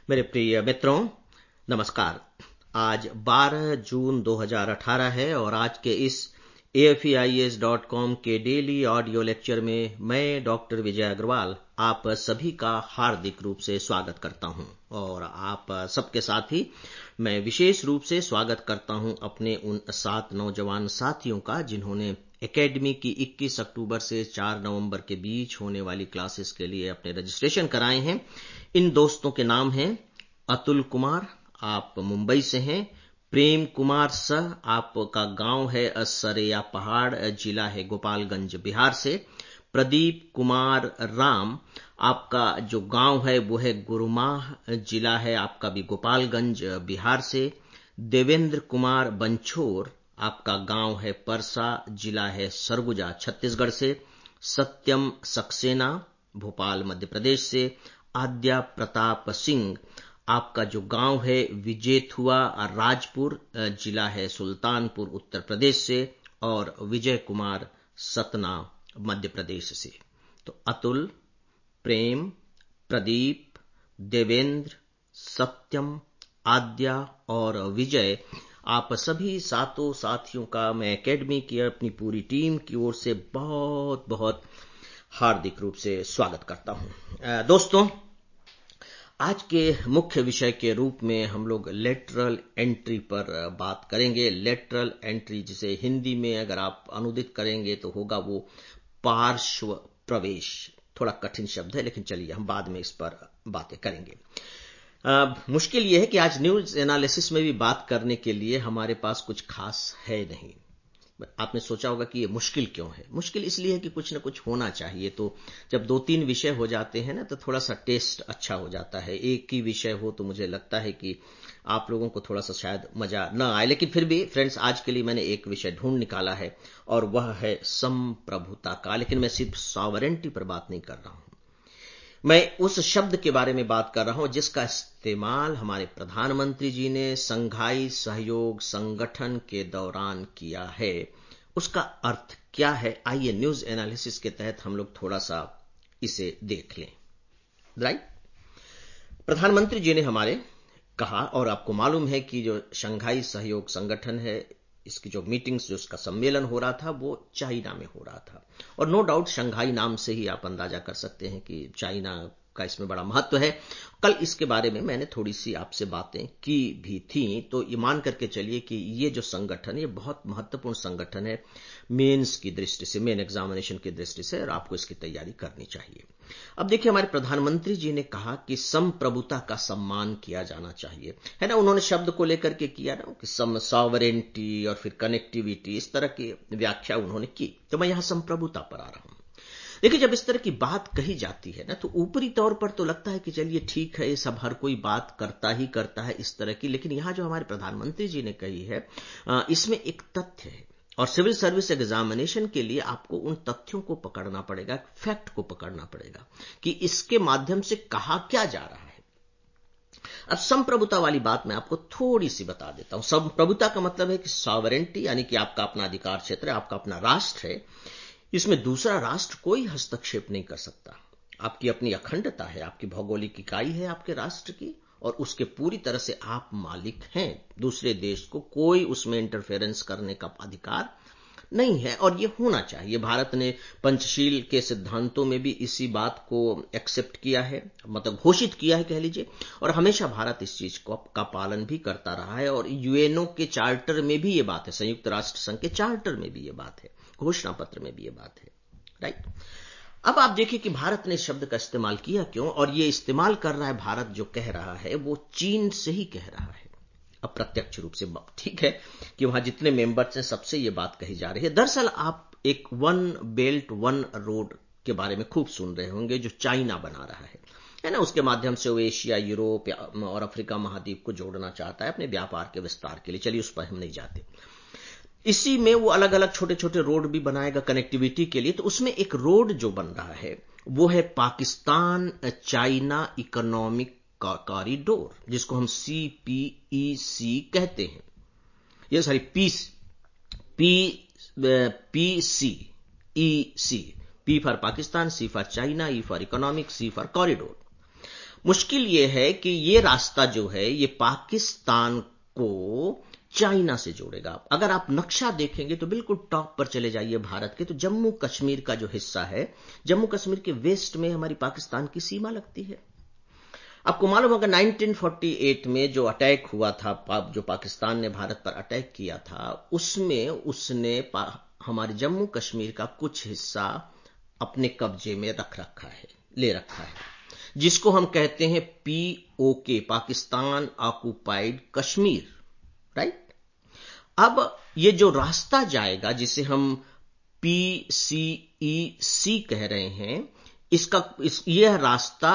मेरे प्रिय मित्रों, नमस्कार। आज 12 जून 2018 है और आज के इस AFEIS.com के डेली ऑडियो लेक्चर में मैं डॉक्टर विजय अग्रवाल आप सभी का हार्दिक रूप से स्वागत करता हूं और आप सबके साथ ही मैं विशेष रूप से स्वागत करता हूं अपने उन 7 नौजवान साथियों का जिन्होंने एकेडमी की 21 अक्टूबर से 4 नवंबर के बीच होने वाली क्लासेस के लिए अपने रजिस्ट्रेशन कराए हैं। इन दोस्तों के नाम हैं अतुल कुमार, आप मुंबई से हैं। प्रेम कुमार सह, आपका गांव है सरेया पहाड़, जिला है गोपालगंज, बिहार से। प्रदीप कुमार राम, आपका जो गांव है वो है गुरुमाह, जिला है आपका भी गोपालगंज, बिहार से। देवेंद्र कुमार बंछोर, आपका गांव है परसा, जिला है सरगुजा, छत्तीसगढ़ से। सत्यम सक्सेना, भोपाल, मध्य प्रदेश से। आद्या प्रताप सिंह, आपका जो गांव है विजेथुआ राजपुर, जिला है सुल्तानपुर, उत्तर प्रदेश से। और विजय कुमार सतना, मध्य प्रदेश से। तो अतुल, प्रेम, प्रदीप, देवेंद्र, सत्यम, आद्या और विजय, आप सभी सातों साथियों का मैं एकेडमी की अपनी पूरी टीम की ओर से बहुत बहुत हार्दिक रूप से स्वागत करता हूं। दोस्तों, आज के मुख्य विषय के रूप में हम लोग लेटरल एंट्री पर बात करेंगे। लेटरल एंट्री, जिसे हिंदी में अगर आप अनुदित करेंगे तो होगा वो पार्श्व प्रवेश। थोड़ा कठिन शब्द है, लेकिन चलिए हम बाद में इस पर बातें करेंगे। मुश्किल यह है कि आज न्यूज एनालिसिस में भी बात करने के लिए हमारे पास कुछ खास है नहीं। आपने सोचा होगा कि ये मुश्किल क्यों है। मुश्किल इसलिए है कि कुछ ना कुछ होना चाहिए। तो जब 2-3 विषय हो जाते हैं ना, तो थोड़ा सा टेस्ट अच्छा हो जाता है। एक ही विषय हो तो मुझे लगता है कि आप लोगों को थोड़ा सा शायद मजा न आए। लेकिन फिर भी फ्रेंड्स, आज के लिए मैंने एक विषय ढूंढ निकाला है और वह है संप्रभुता का। लेकिन मैं सिर्फ सॉवरेंटी पर बात नहीं कर रहा हूं, मैं उस शब्द के बारे में बात कर रहा हूं जिसका इस्तेमाल हमारे प्रधानमंत्री जी ने संघाई सहयोग संगठन के दौरान किया है। उसका अर्थ क्या है, आइए न्यूज एनालिसिस के तहत हम लोग थोड़ा सा इसे देख लें। राइट, प्रधानमंत्री जी ने हमारे कहा, और आपको मालूम है कि जो शंघाई सहयोग संगठन है, इसकी जो मीटिंग्स, जो इसका सम्मेलन हो रहा था वो चाइना में हो रहा था। और नो डाउट शंघाई नाम से ही आप अंदाजा कर सकते हैं कि चाइना का इसमें बड़ा महत्व है। कल इसके बारे में मैंने थोड़ी सी आपसे बातें की भी थी। तो ये मान करके चलिए कि ये जो संगठन, ये बहुत महत्वपूर्ण संगठन है मेंस की दृष्टि से, मेन एग्जामिनेशन की दृष्टि से, और आपको इसकी तैयारी करनी चाहिए। अब देखिए, हमारे प्रधानमंत्री जी ने कहा कि संप्रभुता का सम्मान किया जाना चाहिए, है ना। उन्होंने शब्द को लेकर के किया ना कि सॉवरेंटी और फिर कनेक्टिविटी, इस तरह की व्याख्या उन्होंने की। तो मैं यहां संप्रभुता पर आ रहा हूं। देखिए, जब इस तरह की बात कही जाती है ना, तो ऊपरी तौर पर तो लगता है कि चलिए ठीक है, ये सब हर कोई बात करता ही करता है इस तरह की। लेकिन यहां जो हमारे प्रधानमंत्री जी ने कही है, इसमें एक तथ्य है। और सिविल सर्विस एग्जामिनेशन के लिए आपको उन तथ्यों को पकड़ना पड़ेगा, फैक्ट को पकड़ना पड़ेगा कि इसके माध्यम से कहा क्या जा रहा है। अब संप्रभुता वाली बात मैं आपको थोड़ी सी बता देता हूं। संप्रभुता का मतलब है कि सॉवरेंटी, यानी कि आपका अपना अधिकार क्षेत्र है, आपका अपना राष्ट्र है, इसमें दूसरा राष्ट्र कोई हस्तक्षेप नहीं कर सकता। आपकी अपनी अखंडता है, आपकी भौगोलिक इकाई है आपके राष्ट्र की, और उसके पूरी तरह से आप मालिक हैं। दूसरे देश को कोई उसमें इंटरफेरेंस करने का अधिकार नहीं है, और ये होना चाहिए। भारत ने पंचशील के सिद्धांतों में भी इसी बात को एक्सेप्ट किया है, मतलब घोषित किया है कह लीजिए, और हमेशा भारत इस चीज का पालन भी करता रहा है। और यूएनओ के चार्टर में भी ये बात है, संयुक्त राष्ट्र संघ के चार्टर में भी ये बात है, घोषणा पत्र में भी ये बात है। राइट, अब आप देखिए कि भारत ने शब्द का इस्तेमाल किया क्यों, और ये इस्तेमाल कर रहा है भारत, जो कह रहा है वो चीन से ही कह रहा है अप्रत्यक्ष रूप से। ठीक है कि वहां जितने मेंबर्स हैं सबसे ये बात कही जा रही है। दरअसल आप एक वन बेल्ट वन रोड के बारे में खूब सुन रहे होंगे, जो चाइना बना रहा है ना। उसके माध्यम से वो एशिया, यूरोप और अफ्रीका महाद्वीप को जोड़ना चाहता है अपने व्यापार के विस्तार के लिए। चलिए उस पर हम नहीं जाते। इसी में वो अलग अलग छोटे छोटे रोड भी बनाएगा कनेक्टिविटी के लिए। तो उसमें एक रोड जो बन रहा है वो है पाकिस्तान चाइना इकोनॉमिक कॉरिडोर, जिसको हम CPEC कहते हैं। ये sorry PCEC, P for Pakistan, C for China, E for economic, C for corridor. मुश्किल ये है कि ये रास्ता जो है ये पाकिस्तान को चाइना से जोड़ेगा। अगर आप नक्शा देखेंगे तो बिल्कुल टॉप पर चले जाइए भारत के, तो जम्मू कश्मीर का जो हिस्सा है, जम्मू कश्मीर के वेस्ट में हमारी पाकिस्तान की सीमा लगती है। आपको मालूम होगा 1948 में जो अटैक हुआ था, जो पाकिस्तान ने भारत पर अटैक किया था, उसमें उसने हमारे जम्मू कश्मीर का कुछ हिस्सा अपने कब्जे में ले रखा है, जिसको हम कहते हैं POK, Pakistan occupied Kashmir, right. अब ये जो रास्ता जाएगा जिसे हम PCEC कह रहे हैं, यह रास्ता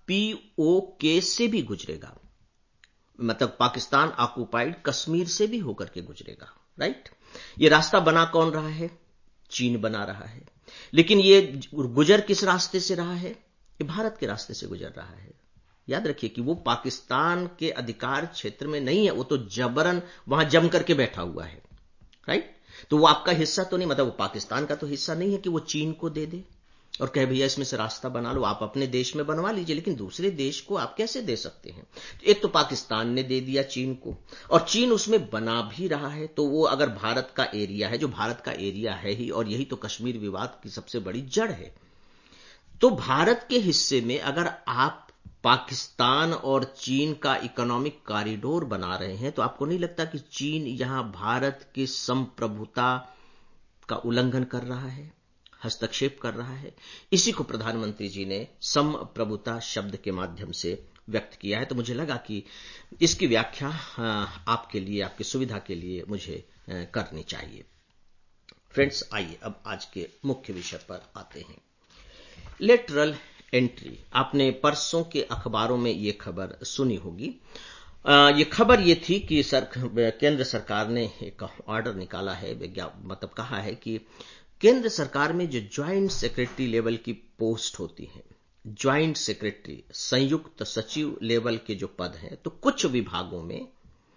POK से भी गुजरेगा, मतलब पाकिस्तान ऑक्युपाइड कश्मीर से भी होकर के गुजरेगा, राइट। ये रास्ता बना कौन रहा है? चीन बना रहा है। लेकिन ये गुजर किस रास्ते से रहा है? ये भारत के रास्ते से गुजर रहा है। याद रखिए कि वो पाकिस्तान के अधिकार क्षेत्र में नहीं है, वो तो जबरन वहां जम करके बैठा हुआ है, राइट। तो वो आपका हिस्सा तो नहीं, मतलब वो पाकिस्तान का तो हिस्सा नहीं है कि वो चीन को दे दे और कहे भैया इसमें से रास्ता बना लो, आप अपने देश में बनवा लीजिए, लेकिन दूसरे देश को आप कैसे दे सकते हैं? एक तो पाकिस्तान ने दे दिया चीन को, और चीन उसमें बना भी रहा है, तो वो अगर भारत का एरिया है, जो भारत का एरिया है ही, और यही तो कश्मीर विवाद की सबसे बड़ी जड़ है, तो भारत के हिस्से में अगर आप पाकिस्तान और चीन का इकोनॉमिक कॉरिडोर बना रहे हैं, तो आपको नहीं लगता कि चीन यहां भारत की संप्रभुता का उल्लंघन कर रहा है, हस्तक्षेप कर रहा है? इसी को प्रधानमंत्री जी ने संप्रभुता शब्द के माध्यम से व्यक्त किया है। तो मुझे लगा कि इसकी व्याख्या आपके लिए, आपकी सुविधा के लिए मुझे करनी चाहिए। फ्रेंड्स, आइए अब आज के मुख्य विषय पर आते हैं। Lateral entry. आपने परसों के अखबारों में ये खबर सुनी होगी। ये खबर ये थी कि केंद्र सरकार ने एक ऑर्डर निकाला है, मतलब कहा है कि केंद्र सरकार में जो ज्वाइंट सेक्रेटरी लेवल की पोस्ट होती है, ज्वाइंट सेक्रेटरी, संयुक्त सचिव लेवल के जो पद हैं, तो कुछ विभागों में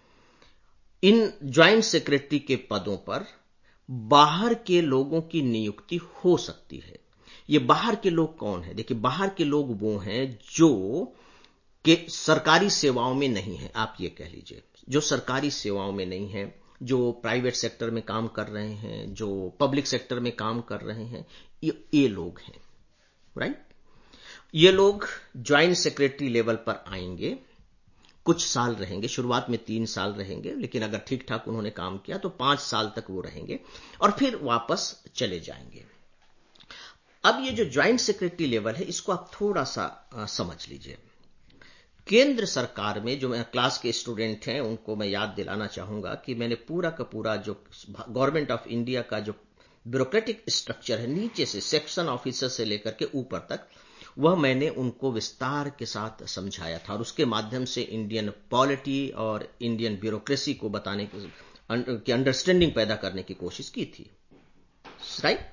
इन ज्वाइंट सेक्रेटरी के पदों पर बाहर के लोगों की नियुक्ति हो सकती है। ये बाहर के लोग कौन है? देखिए, बाहर के लोग वो हैं जो कि सरकारी सेवाओं में नहीं है, आप ये कह लीजिए, जो सरकारी सेवाओं में नहीं है, जो प्राइवेट सेक्टर में काम कर रहे हैं, जो पब्लिक सेक्टर में काम कर रहे हैं, ये लोग हैं, राइट। ये लोग ज्वाइंट सेक्रेटरी लेवल पर आएंगे, कुछ साल रहेंगे, शुरुआत में 3 साल रहेंगे, लेकिन अगर ठीक ठाक उन्होंने काम किया तो 5 साल तक वो रहेंगे और फिर वापस चले जाएंगे। अब ये जो ज्वाइंट सेक्रेटरी लेवल है, इसको आप थोड़ा सा समझ लीजिए। केंद्र सरकार में जो मैं क्लास के स्टूडेंट हैं उनको मैं याद दिलाना चाहूंगा कि मैंने पूरा का पूरा जो गवर्नमेंट ऑफ इंडिया का जो ब्यूरोक्रेटिक स्ट्रक्चर है, नीचे से सेक्शन ऑफिसर से लेकर के ऊपर तक, वह मैंने उनको विस्तार के साथ समझाया था और उसके माध्यम से इंडियन पॉलिटी और इंडियन ब्यूरोक्रेसी को बताने की अंडरस्टैंडिंग पैदा करने की कोशिश की थी, राइट।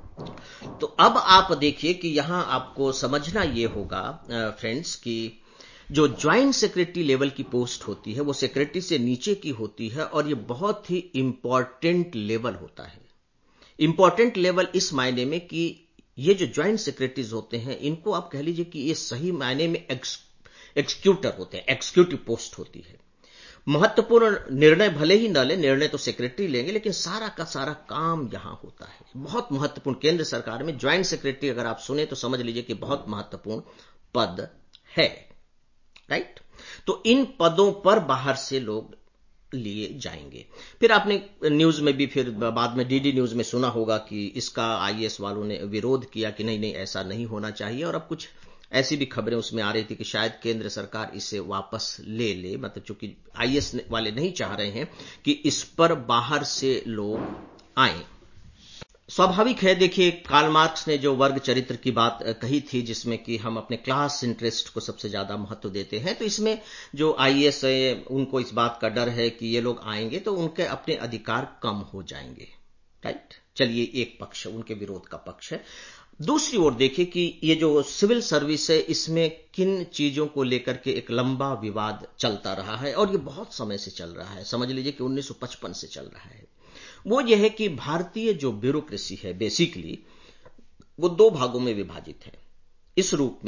तो अब आप देखिए कि यहां आपको समझना यह होगा फ्रेंड्स कि जो ज्वाइंट सेक्रेटरी लेवल की पोस्ट होती है वो सेक्रेटरी से नीचे की होती है और ये बहुत ही इंपॉर्टेंट लेवल होता है। इंपॉर्टेंट लेवल इस मायने में कि ये जो ज्वाइंट सेक्रेटरीज होते हैं, इनको आप कह लीजिए कि ये सही मायने में एक्सिक्यूटर होते हैं, एक्सिक्यूटिव पोस्ट होती है। महत्वपूर्ण निर्णय भले ही न ले, निर्णय तो सेक्रेटरी लेंगे, लेकिन सारा का सारा काम यहां होता है। बहुत महत्वपूर्ण, केंद्र सरकार में ज्वाइंट सेक्रेटरी अगर आप सुने तो समझ लीजिए कि बहुत महत्वपूर्ण पद है, राइट। तो इन पदों पर बाहर से लोग लिए जाएंगे। फिर आपने न्यूज में भी फिर बाद में डीडी न्यूज में सुना होगा कि इसका आईएएस वालों ने विरोध किया कि नहीं ऐसा नहीं होना चाहिए, और अब कुछ ऐसी भी खबरें उसमें आ रही थी कि शायद केंद्र सरकार इसे वापस ले, मतलब चूंकि आईएएस वाले नहीं चाह रहे हैं कि इस पर बाहर से लोग आए। स्वाभाविक है, देखिए कार्ल मार्क्स ने जो वर्ग चरित्र की बात कही थी, जिसमें कि हम अपने क्लास इंटरेस्ट को सबसे ज्यादा महत्व देते हैं, तो इसमें जो आईएएस है उनको इस बात का डर है कि ये लोग आएंगे तो उनके अपने अधिकार कम हो जाएंगे, राइट। चलिए, एक पक्ष उनके विरोध का पक्ष है। दूसरी ओर देखिए कि ये जो सिविल सर्विस है, इसमें किन चीजों को लेकर के एक लंबा विवाद चलता रहा है और ये बहुत समय से चल रहा है, समझ लीजिए कि 1955 से चल रहा है। वो ये है कि भारतीय जो ब्यूरोक्रेसी है बेसिकली वो 2 भागों में विभाजित है। इस रूप में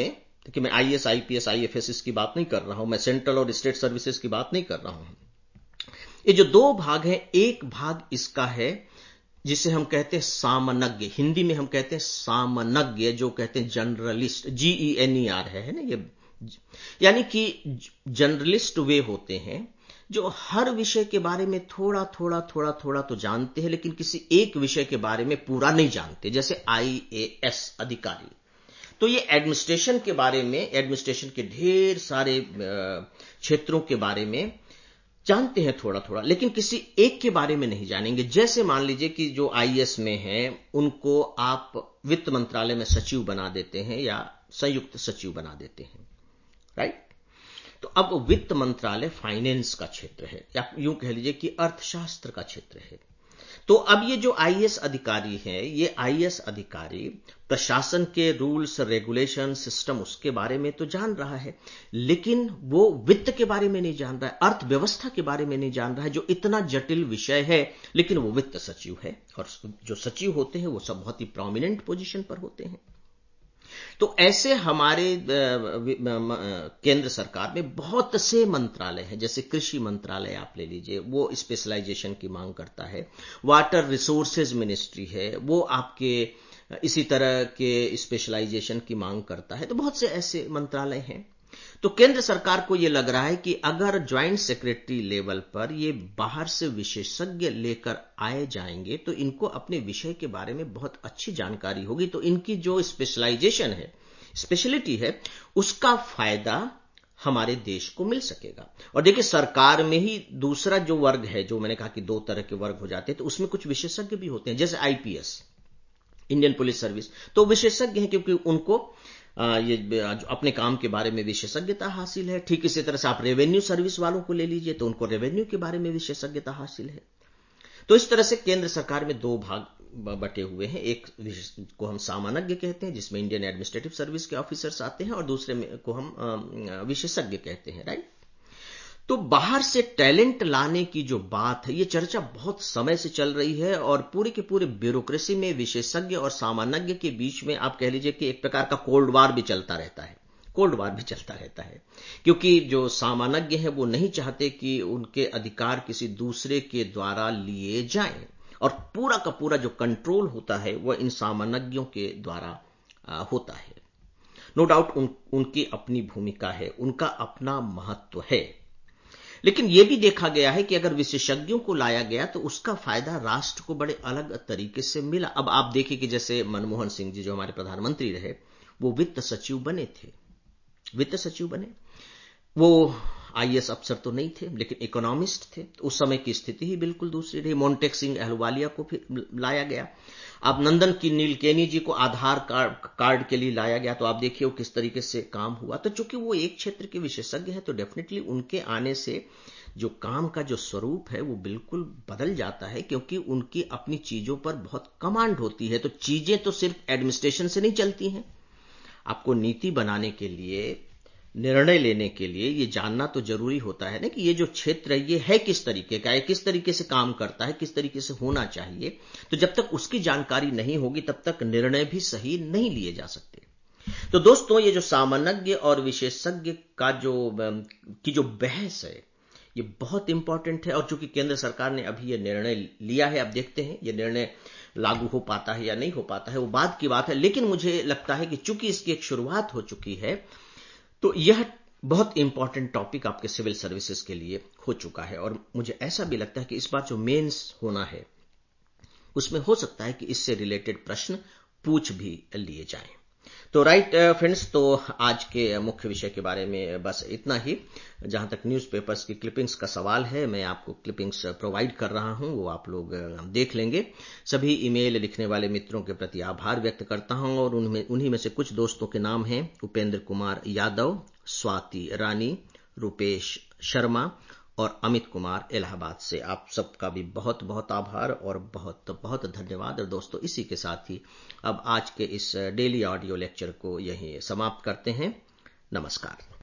कि मैं आईएएस, आईपीएस, आईएफएस इसकी बात नहीं कर रहा हूं, मैं सेंट्रल और स्टेट सर्विसेज की बात नहीं कर रहा हूं। ये जो दो भाग हैं, एक भाग इसका है जिसे हम कहते हैं सामान्य, हिंदी में हम कहते हैं सामान्य, जो कहते हैं जर्नलिस्ट, GENER है ना ये, यानी कि जर्नलिस्ट वे होते हैं जो हर विषय के बारे में थोड़ा थोड़ा तो जानते हैं, लेकिन किसी एक विषय के बारे में पूरा नहीं जानते, जैसे IAS अधिकारी। तो ये एडमिनिस्ट्रेशन के बारे में, एडमिनिस्ट्रेशन के ढेर सारे क्षेत्रों के बारे में जानते हैं थोड़ा थोड़ा, लेकिन किसी एक के बारे में नहीं जानेंगे। जैसे मान लीजिए कि जो IAS में हैं उनको आप वित्त मंत्रालय में सचिव बना देते हैं या संयुक्त सचिव बना देते हैं, राइट। तो अब वित्त मंत्रालय फाइनेंस का क्षेत्र है, या यूं कह लीजिए कि अर्थशास्त्र का क्षेत्र है। तो अब ये जो IAS अधिकारी हैं, ये IAS अधिकारी प्रशासन के रूल्स, रेगुलेशन, सिस्टम उसके बारे में तो जान रहा है, लेकिन वो वित्त के बारे में नहीं जान रहा है, अर्थव्यवस्था के बारे में नहीं जान रहा है, जो इतना जटिल विषय है। लेकिन वो वित्त सचिव है, और जो सचिव होते हैं वो सब बहुत ही प्रोमिनेंट पोजीशन पर होते हैं। तो ऐसे हमारे केंद्र सरकार में बहुत से मंत्रालय हैं, जैसे कृषि मंत्रालय आप ले लीजिए, वो स्पेशलाइजेशन की मांग करता है। वाटर रिसोर्सेज मिनिस्ट्री है, वो आपके इसी तरह के स्पेशलाइजेशन की मांग करता है। तो बहुत से ऐसे मंत्रालय हैं। तो केंद्र सरकार को यह लग रहा है कि अगर ज्वाइंट सेक्रेटरी लेवल पर ये बाहर से विशेषज्ञ लेकर आए जाएंगे तो इनको अपने विषय के बारे में बहुत अच्छी जानकारी होगी, तो इनकी जो स्पेशलाइजेशन है, स्पेशलिटी है, उसका फायदा हमारे देश को मिल सकेगा। और देखिए, सरकार में ही दूसरा जो वर्ग है, जो मैंने कहा कि दो तरह के वर्ग हो जाते हैं, तो उसमें कुछ विशेषज्ञ भी होते हैं, जैसे IPS, इंडियन पुलिस सर्विस, तो विशेषज्ञ हैं क्योंकि उनको ये अपने काम के बारे में विशेषज्ञता हासिल है। ठीक इसी तरह से आप रेवेन्यू सर्विस वालों को ले लीजिए, तो उनको रेवेन्यू के बारे में विशेषज्ञता हासिल है। तो इस तरह से केंद्र सरकार में दो भाग बटे हुए हैं, एक को हम सामान्य कहते हैं जिसमें इंडियन एडमिनिस्ट्रेटिव सर्विस के ऑफिसर्स आते हैं, और दूसरे को हम विशेषज्ञ कहते हैं, राइट। तो बाहर से टैलेंट लाने की जो बात है, ये चर्चा बहुत समय से चल रही है, और पूरे के पूरे ब्यूरोक्रेसी में विशेषज्ञ और सामान्य के बीच में आप कह लीजिए कि एक प्रकार का कोल्ड वार भी चलता रहता है, क्योंकि जो सामान्य हैं वो नहीं चाहते कि उनके अधिकार किसी दूसरे के द्वारा लिए जाएं, और पूरा का पूरा जो कंट्रोल होता है वो इन सामान्यों के द्वारा होता है। नो डाउट उनकी अपनी भूमिका है, उनका अपना महत्व है, लेकिन यह भी देखा गया है कि अगर विशेषज्ञों को लाया गया तो उसका फायदा राष्ट्र को बड़े अलग तरीके से मिला। अब आप देखिए कि जैसे मनमोहन सिंह जी जो हमारे प्रधानमंत्री रहे, वो वित्त सचिव बने थे, वो IAS अफसर तो नहीं थे, लेकिन इकोनॉमिस्ट थे। तो उस समय की स्थिति ही बिल्कुल दूसरी रही। मोन्टेक सिंह अहलुवालिया को फिर लाया गया। अब नंदन की नीलकेनी जी को आधार कार्ड के लिए लाया गया, तो आप देखिए वो किस तरीके से काम हुआ। तो चूंकि वो एक क्षेत्र के विशेषज्ञ हैं, तो डेफिनेटली उनके आने से जो काम का जो स्वरूप है वो बिल्कुल बदल जाता है, क्योंकि उनकी अपनी चीजों पर बहुत कमांड होती है। तो चीजें तो सिर्फ एडमिनिस्ट्रेशन से नहीं चलती हैं, आपको नीति बनाने के लिए, निर्णय लेने के लिए ये जानना तो जरूरी होता है ना कि ये जो क्षेत्र है ये है किस तरीके का है, किस तरीके से काम करता है, किस तरीके से होना चाहिए। तो जब तक उसकी जानकारी नहीं होगी तब तक निर्णय भी सही नहीं लिए जा सकते। तो दोस्तों, ये जो सामान्य और विशेषज्ञ का जो बहस है, ये बहुत इंपॉर्टेंट है। और चूंकि केंद्र सरकार ने अभी ये निर्णय लिया है, अब देखते हैं ये निर्णय लागू हो पाता है या नहीं हो पाता है, वो बाद की बात है। लेकिन मुझे लगता है कि चूंकि इसकी एक शुरुआत हो चुकी है, तो यह बहुत इंपॉर्टेंट टॉपिक आपके सिविल सर्विसेज के लिए हो चुका है। और मुझे ऐसा भी लगता है कि इस बार जो मेंस होना है उसमें हो सकता है कि इससे रिलेटेड प्रश्न पूछ भी लिए जाएं। तो राइट फ्रेंड्स, तो आज के मुख्य विषय के बारे में बस इतना ही। जहां तक न्यूज़पेपर्स की क्लिपिंग्स का सवाल है, मैं आपको क्लिपिंग्स प्रोवाइड कर रहा हूं, वो आप लोग देख लेंगे। सभी ईमेल लिखने वाले मित्रों के प्रति आभार व्यक्त करता हूं, और उन्हीं में से कुछ दोस्तों के नाम हैं: उपेंद्र कुमार यादव, स्वाति रानी, रुपेश शर्मा और अमित कुमार इलाहाबाद से। आप सबका भी बहुत बहुत आभार और बहुत बहुत धन्यवाद। और दोस्तों, इसी के साथ ही अब आज के इस डेली ऑडियो लेक्चर को यहीं समाप्त करते हैं। नमस्कार।